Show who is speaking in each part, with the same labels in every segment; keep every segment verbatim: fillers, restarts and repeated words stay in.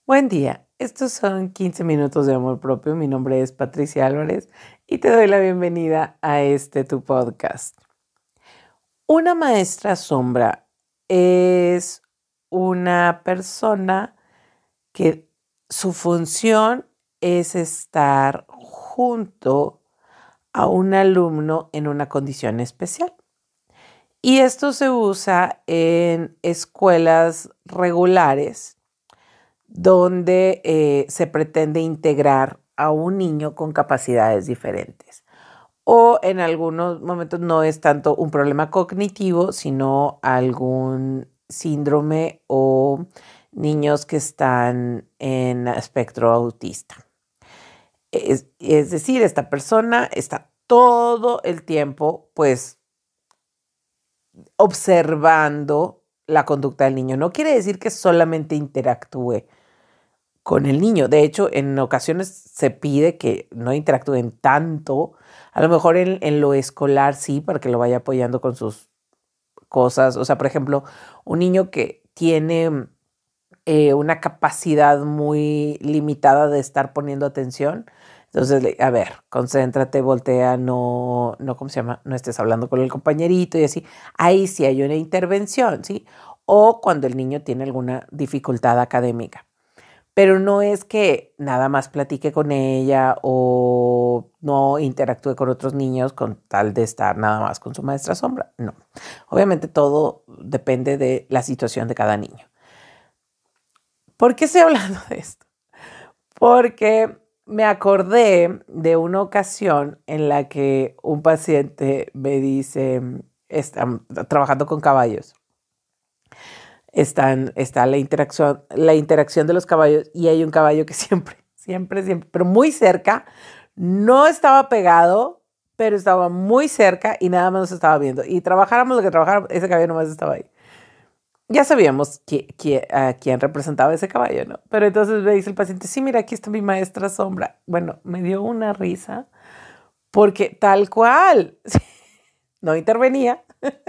Speaker 1: Buen día, estos son quince minutos de amor propio. Mi nombre es Patricia Álvarez y te doy la bienvenida a este tu podcast. Una maestra sombra es una persona que su función es estar junto a un alumno en una condición especial. Y esto se usa en escuelas regulares donde eh, se pretende integrar a un niño con capacidades diferentes. O en algunos momentos no es tanto un problema cognitivo, sino algún síndrome o niños que están en espectro autista. Es, es decir, esta persona está todo el tiempo, pues, observando la conducta del niño. No quiere decir que solamente interactúe con el niño. De hecho, en ocasiones se pide que no interactúen tanto. A lo mejor en, en lo escolar sí, para que lo vaya apoyando con sus cosas. O sea, por ejemplo, un niño que tiene eh, una capacidad muy limitada de estar poniendo atención. Entonces, a ver, concéntrate, voltea, no, no, ¿cómo se llama? No estés hablando con el compañerito y así. Ahí sí hay una intervención, ¿sí? O cuando el niño tiene alguna dificultad académica. Pero no es que nada más platique con ella o no interactúe con otros niños con tal de estar nada más con su maestra sombra. No. Obviamente todo depende de la situación de cada niño. ¿Por qué estoy hablando de esto? Porque me acordé de una ocasión en la que un paciente me dice, está trabajando con caballos. Están, está la interacción, la interacción de los caballos y hay un caballo que siempre, siempre, siempre, pero muy cerca, no estaba pegado, pero estaba muy cerca y nada más nos estaba viendo. Y trabajáramos lo que trabajáramos, ese caballo nomás estaba ahí. Ya sabíamos qui- qui- a quién representaba ese caballo, ¿no? Pero entonces me dice el paciente, sí, mira, aquí está mi maestra sombra. Bueno, me dio una risa porque tal cual, no intervenía,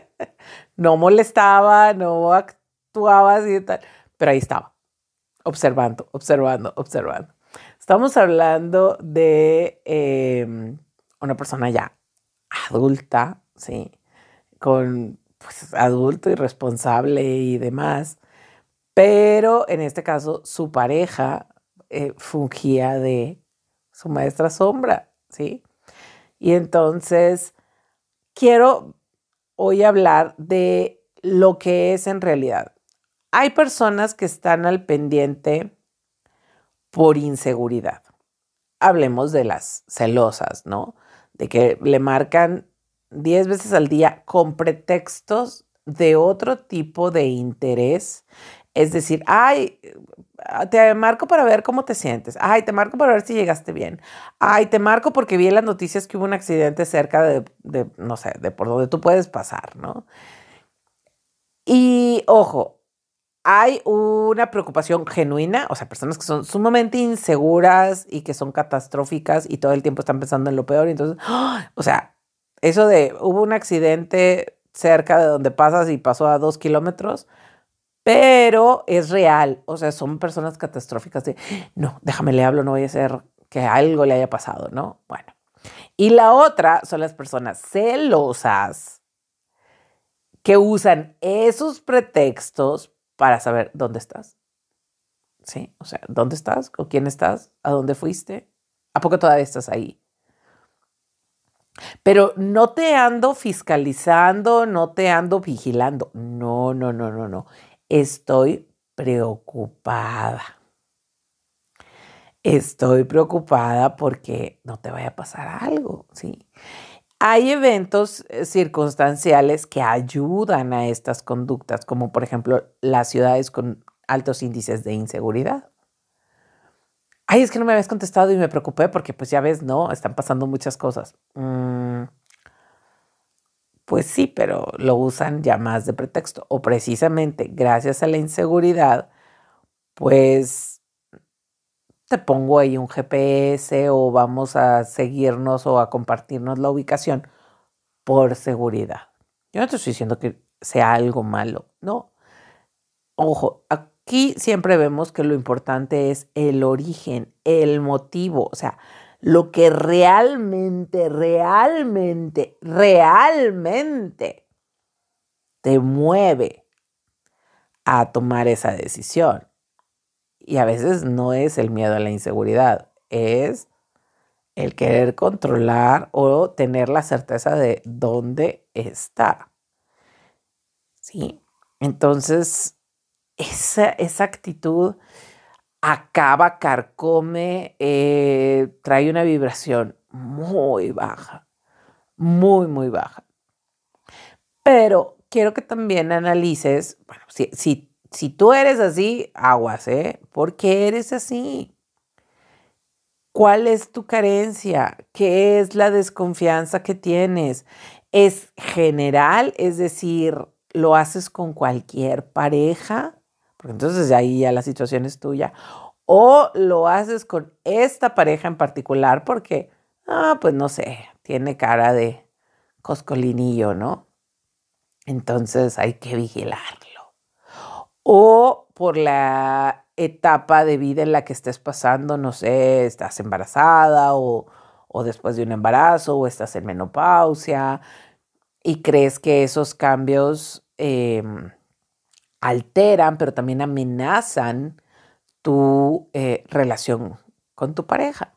Speaker 1: no molestaba, no actuaba así y tal, pero ahí estaba, observando, observando, observando. Estamos hablando de eh, una persona ya adulta, ¿sí? Con pues, adulto y responsable y demás, pero en este caso su pareja eh, fungía de su maestra sombra, ¿sí? Y entonces quiero hoy hablar de lo que es en realidad. Hay personas que están al pendiente por inseguridad. Hablemos de las celosas, ¿no? De que le marcan diez veces al día con pretextos de otro tipo de interés. Es decir, ay, te marco para ver cómo te sientes. Ay, te marco para ver si llegaste bien. Ay, te marco porque vi en las noticias que hubo un accidente cerca de, de no sé, de por donde tú puedes pasar, ¿no? Y ojo, hay una preocupación genuina, o sea, personas que son sumamente inseguras y que son catastróficas y todo el tiempo están pensando en lo peor. Y entonces, ¡ah! O sea, eso de hubo un accidente cerca de donde pasas y pasó a dos kilómetros, pero es real. O sea, son personas catastróficas de, no, déjame le hablo, no vaya a ser que algo le haya pasado, ¿no? Bueno. Y la otra son las personas celosas que usan esos pretextos para saber dónde estás. Sí, o sea, ¿dónde estás? ¿Con quién estás? ¿A dónde fuiste? ¿A poco todavía estás ahí? Pero no te ando fiscalizando, no te ando vigilando. No, no, no, no, no. Estoy preocupada. Estoy preocupada porque no te vaya a pasar algo, ¿sí? Hay eventos eh, circunstanciales que ayudan a estas conductas, como por ejemplo las ciudades con altos índices de inseguridad. Ay, es que no me habías contestado y me preocupé porque pues ya ves, no, están pasando muchas cosas. Mm, pues sí, pero lo usan ya más de pretexto. O precisamente gracias a la inseguridad, pues te pongo ahí un G P S o vamos a seguirnos o a compartirnos la ubicación por seguridad. Yo no te estoy diciendo que sea algo malo, no. Ojo, aquí siempre vemos que lo importante es el origen, el motivo, o sea, lo que realmente, realmente, realmente te mueve a tomar esa decisión. Y a veces no es el miedo a la inseguridad, es el querer controlar o tener la certeza de dónde está. ¿Sí? Entonces, esa, esa actitud acaba, carcome, eh, trae una vibración muy baja, muy, muy baja. Pero quiero que también analices, bueno, si, si, si tú eres así, aguas, ¿eh? ¿Por qué eres así? ¿Cuál es tu carencia? ¿Qué es la desconfianza que tienes? ¿Es general? Es decir, ¿lo haces con cualquier pareja? Porque entonces ahí ya la situación es tuya. ¿O lo haces con esta pareja en particular porque, ah, pues no sé, tiene cara de coscolinillo, ¿no? Entonces hay que vigilarlo. O por la etapa de vida en la que estés pasando, no sé, estás embarazada o, o después de un embarazo o estás en menopausia y crees que esos cambios eh, alteran, pero también amenazan tu eh, relación con tu pareja.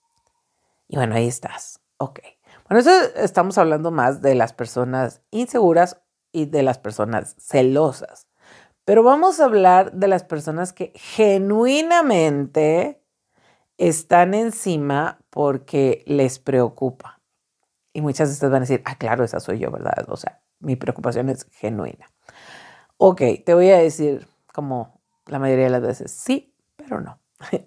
Speaker 1: Y bueno, ahí estás. Ok. Bueno, eso estamos hablando más de las personas inseguras y de las personas celosas. Pero vamos a hablar de las personas que genuinamente están encima porque les preocupa. Y muchas de ustedes van a decir, ah, claro, esa soy yo, ¿verdad? O sea, mi preocupación es genuina. Ok, te voy a decir como la mayoría de las veces, sí, pero no.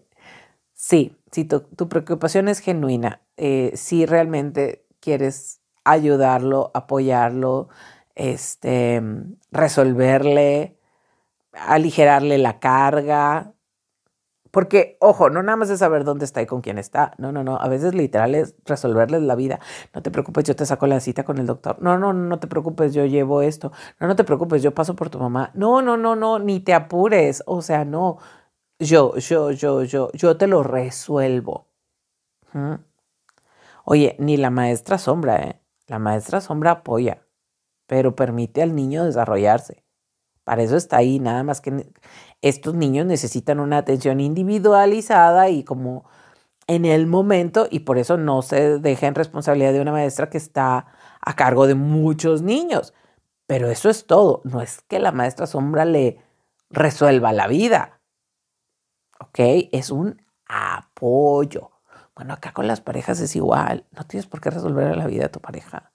Speaker 1: Sí, si tu, tu preocupación es genuina, eh, si realmente quieres ayudarlo, apoyarlo, este, resolverle, aligerarle la carga. Porque, ojo, no nada más es saber dónde está y con quién está. No, no, no. A veces literal es resolverles la vida. No te preocupes, yo te saco la cita con el doctor. No, no, no te preocupes, yo llevo esto. No, no te preocupes, yo paso por tu mamá. No, no, no, no, ni te apures. O sea, no. Yo, yo, yo, yo, yo te lo resuelvo. ¿Mm? Oye, ni la maestra sombra, ¿eh? La maestra sombra apoya, pero permite al niño desarrollarse. Para eso está ahí, nada más que estos niños necesitan una atención individualizada y como en el momento, y por eso no se deja en responsabilidad de una maestra que está a cargo de muchos niños. Pero eso es todo, no es que la maestra sombra le resuelva la vida, ¿ok? Es un apoyo. Bueno, acá con las parejas es igual, no tienes por qué resolver la vida a tu pareja.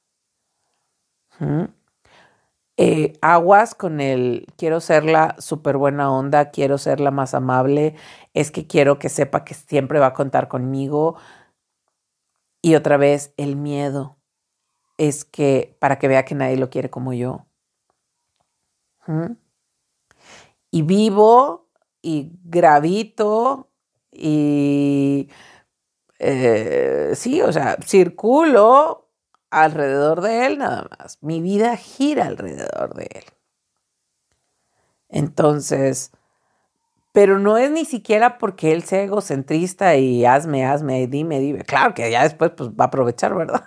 Speaker 1: ¿Mm? Eh, aguas con el quiero ser la súper buena onda, quiero ser la más amable, es que quiero que sepa que siempre va a contar conmigo. Y otra vez, el miedo es que para que vea que nadie lo quiere como yo. ¿Mm? Y vivo y gravito y eh, sí, o sea, circulo alrededor de él nada más. Mi vida gira alrededor de él. Entonces, pero no es ni siquiera porque él sea egocentrista y hazme, hazme, dime, dime. Claro que ya después pues, va a aprovechar, ¿verdad?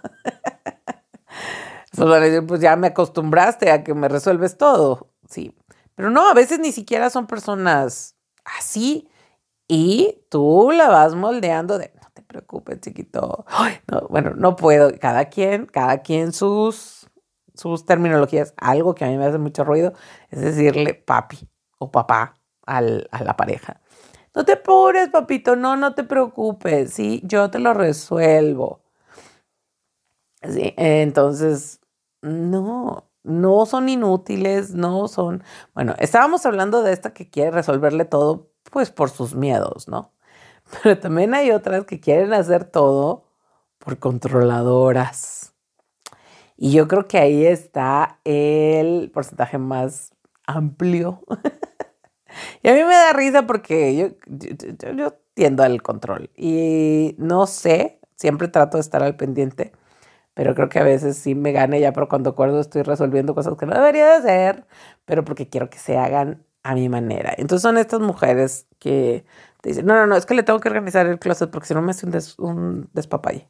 Speaker 1: Pues van a decir, pues ya me acostumbraste a que me resuelves todo. Sí. Pero no, a veces ni siquiera son personas así y tú la vas moldeando de, no te preocupes, chiquito. Ay, no, bueno, no puedo. Cada quien, cada quien sus, sus terminologías. Algo que a mí me hace mucho ruido es decirle papi o papá al, a la pareja. No te apures, papito, no, no te preocupes, sí, yo te lo resuelvo. Sí, entonces, no, no son inútiles, no son, bueno, estábamos hablando de esta que quiere resolverle todo, pues por sus miedos, ¿no? Pero también hay otras que quieren hacer todo por controladoras. Y yo creo que ahí está el porcentaje más amplio. Y a mí me da risa porque yo, yo, yo- yo tiendo al control. Y no sé, siempre trato de estar al pendiente, pero creo que a veces sí me gane ya, pero cuando acuerdo estoy resolviendo cosas que no debería de hacer, pero porque quiero que se hagan a mi manera. Entonces son estas mujeres que te dicen, no, no, no, es que le tengo que organizar el closet porque si no me hace un, des, un despapalle.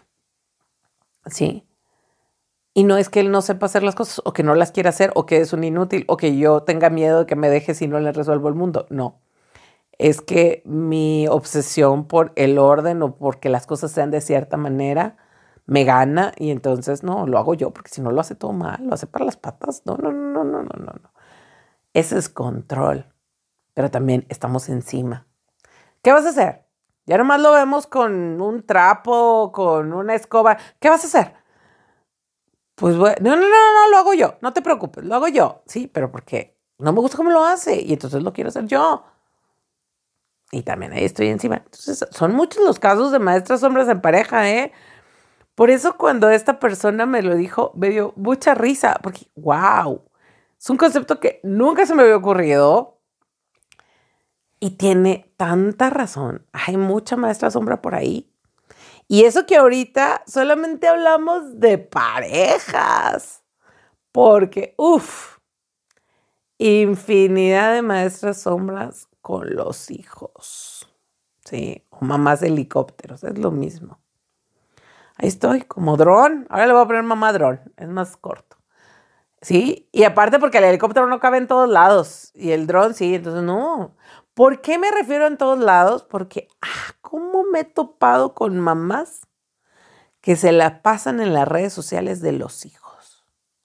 Speaker 1: Sí. Y no es que él no sepa hacer las cosas o que no las quiera hacer o que es un inútil o que yo tenga miedo de que me deje si no le resuelvo el mundo. No. Es que mi obsesión por el orden o porque las cosas sean de cierta manera me gana y entonces no, lo hago yo porque si no lo hace todo mal, lo hace para las patas. No, no, no, no, no, no, no. Ese es control. Pero también estamos encima. ¿Qué vas a hacer? Ya nomás lo vemos con un trapo, con una escoba. ¿Qué vas a hacer? Pues bueno, no, no, no, no, lo hago yo. No te preocupes, lo hago yo. Sí, pero porque no me gusta cómo lo hace y entonces lo quiero hacer yo. Y también ahí estoy encima. Entonces, son muchos los casos de maestras hombres en pareja, ¿eh? Por eso cuando esta persona me lo dijo, me dio mucha risa, porque, wow, es un concepto que nunca se me había ocurrido y tiene tanta razón. Hay mucha maestra sombra por ahí. Y eso que ahorita solamente hablamos de parejas, porque, uff, infinidad de maestras sombras con los hijos, ¿sí? O mamás de helicópteros, es lo mismo. Ahí estoy, como dron. Ahora le voy a poner mamá dron, es más corto. ¿Sí? Y aparte porque el helicóptero no cabe en todos lados y el dron sí, entonces no. ¿Por qué me refiero en todos lados? Porque, ah, ¿cómo me he topado con mamás que se la pasan en las redes sociales de los hijos?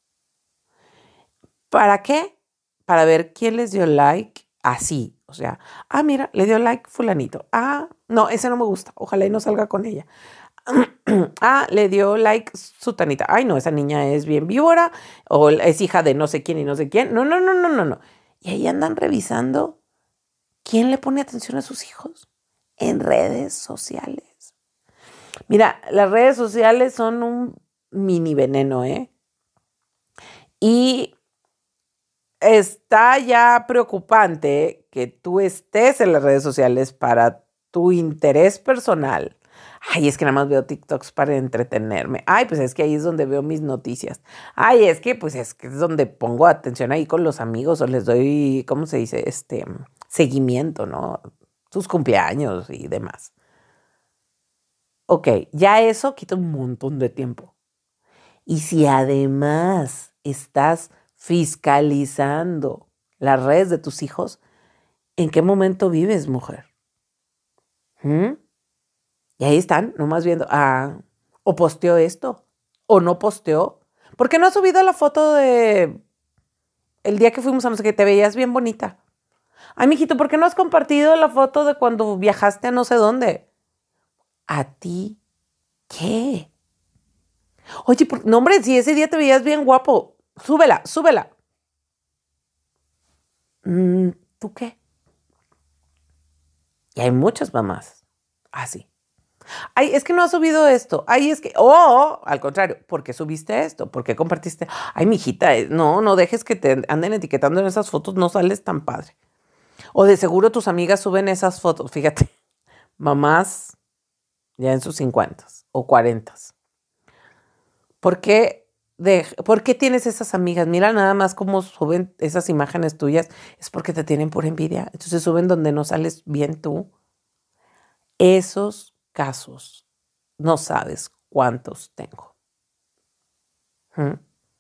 Speaker 1: ¿Para qué? Para ver quién les dio like así. O sea, ah, mira, le dio like fulanito. Ah, no, ese no me gusta. Ojalá y no salga con ella. Ah, le dio like sutanita. Ay, no, esa niña es bien víbora o es hija de no sé quién y no sé quién. No, no, no, no, no, no. Y ahí andan revisando quién le pone atención a sus hijos en redes sociales. Mira, las redes sociales son un mini veneno, ¿eh? Y está ya preocupante que tú estés en las redes sociales para tu interés personal. Ay, es que nada más veo TikToks para entretenerme. Ay, pues es que ahí es donde veo mis noticias. Ay, es que pues es que es donde pongo atención ahí con los amigos o les doy, ¿cómo se dice? Este, seguimiento, ¿no? Sus cumpleaños y demás. Ok, ya eso quita un montón de tiempo. Y si además estás fiscalizando las redes de tus hijos, ¿en qué momento vives, mujer? ¿Mm? Y ahí están, nomás viendo, ah, o posteó esto, o no posteó. ¿Por qué no has subido la foto de el día que fuimos a no sé qué? Te veías bien bonita. Ay, mijito, ¿por qué no has compartido la foto de cuando viajaste a no sé dónde? ¿A ti qué? Oye, por, no, hombre, si ese día te veías bien guapo, súbela, súbela. Mm, ¿tú qué? Y hay muchas mamás así. Ay, es que no has subido esto. Ay, es que, o al contrario, ¿por qué subiste esto? ¿Por qué compartiste? Ay, mijita, eh, no, no dejes que te anden etiquetando en esas fotos, no sales tan padre. O de seguro tus amigas suben esas fotos, fíjate, mamás ya en sus cincuentas o cuarentas. ¿Por qué, de, ¿Por qué tienes esas amigas? Mira nada más cómo suben esas imágenes tuyas. Es porque te tienen por envidia. Entonces suben donde no sales bien tú. Esos casos, no sabes cuántos tengo. ¿Mm?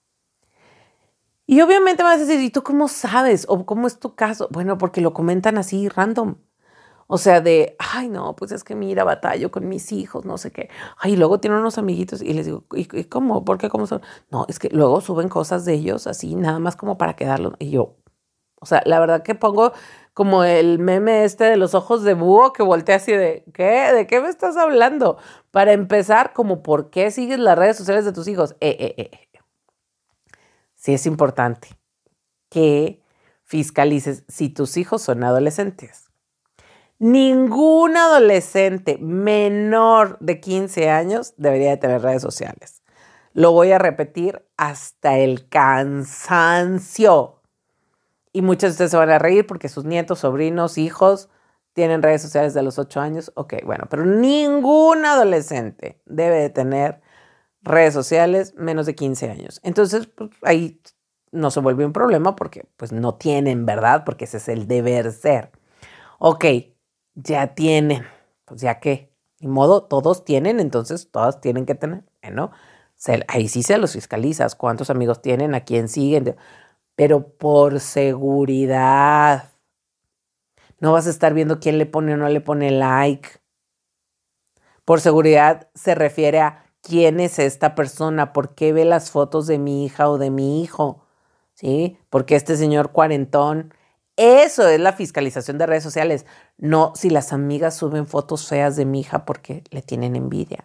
Speaker 1: Y obviamente me vas a decir, ¿y tú cómo sabes? ¿O cómo es tu caso? Bueno, porque lo comentan así random. O sea, de, ay, no, pues es que mira, batallo con mis hijos, no sé qué. Ay, y luego tienen unos amiguitos y les digo, ¿y, y cómo? ¿Por qué? ¿Cómo son? No, es que luego suben cosas de ellos así, nada más como para quedarlo. Y yo, o sea, la verdad que pongo como el meme este de los ojos de búho que voltea así de, ¿qué? ¿De qué me estás hablando? Para empezar, como, ¿por qué sigues las redes sociales de tus hijos? Eh, eh, eh. Sí es importante que fiscalices si tus hijos son adolescentes. Ningún adolescente menor de quince años debería de tener redes sociales. Lo voy a repetir hasta el cansancio. Y muchos de ustedes se van a reír porque sus nietos, sobrinos, hijos tienen redes sociales de los ocho años. Ok, bueno, pero ningún adolescente debe de tener redes sociales menos de quince años. Entonces, pues, ahí no se vuelve un problema porque pues no tienen, ¿verdad? Porque ese es el deber ser. Ok, ya tienen, pues ya que, ni modo, todos tienen, entonces todas tienen que tener, ¿no? Se, ahí sí se los fiscalizas, cuántos amigos tienen, a quién siguen, pero por seguridad. No vas a estar viendo quién le pone o no le pone like. Por seguridad se refiere a quién es esta persona, por qué ve las fotos de mi hija o de mi hijo, ¿sí? Porque este señor cuarentón, eso es la fiscalización de redes sociales. No si las amigas suben fotos feas de mi hija porque le tienen envidia.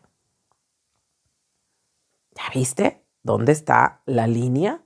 Speaker 1: ¿Ya viste dónde está la línea?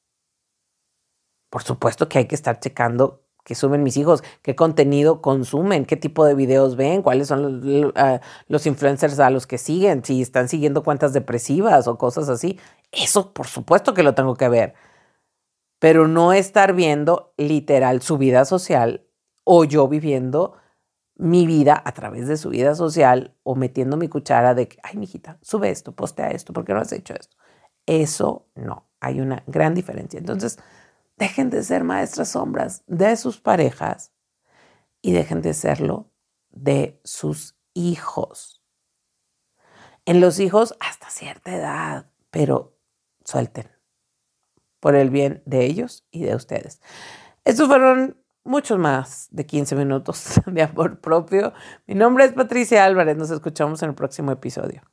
Speaker 1: Por supuesto que hay que estar checando qué suben mis hijos, qué contenido consumen, qué tipo de videos ven, cuáles son los, uh, los influencers a los que siguen, si están siguiendo cuentas depresivas o cosas así. Eso por supuesto que lo tengo que ver. Pero no estar viendo literal su vida social o yo viviendo mi vida a través de su vida social o metiendo mi cuchara de que, ay, mijita, sube esto, postea esto, ¿por qué no has hecho esto? Eso no, hay una gran diferencia. Entonces, dejen de ser maestras sombras de sus parejas y dejen de serlo de sus hijos. En los hijos hasta cierta edad, pero suelten por el bien de ellos y de ustedes. Estos fueron muchos más de quince minutos de amor propio. Mi nombre es Patricia Álvarez. Nos escuchamos en el próximo episodio.